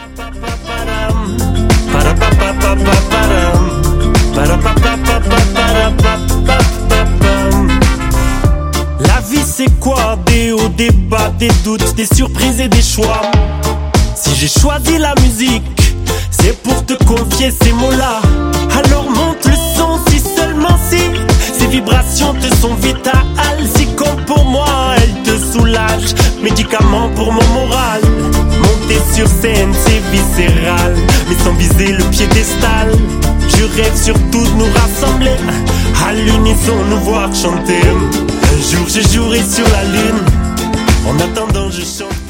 La vie c'est quoi? Des hauts, des bas, des doutes, des surprises et des choix. Si j'ai choisi la musique, c'est pour te confier ces mots-là. Alors monte le son si seulement si ces vibrations te sont vitales. Si comme pour moi, elles te soulagent. Médicament pour mon moral. Monter sur scène, c'est viscéral, mais sans viser le piédestal. Je rêve surtout de nous rassembler, à l'unisson nous voir chanter. Un jour je jouerai sur la lune, en attendant je chante.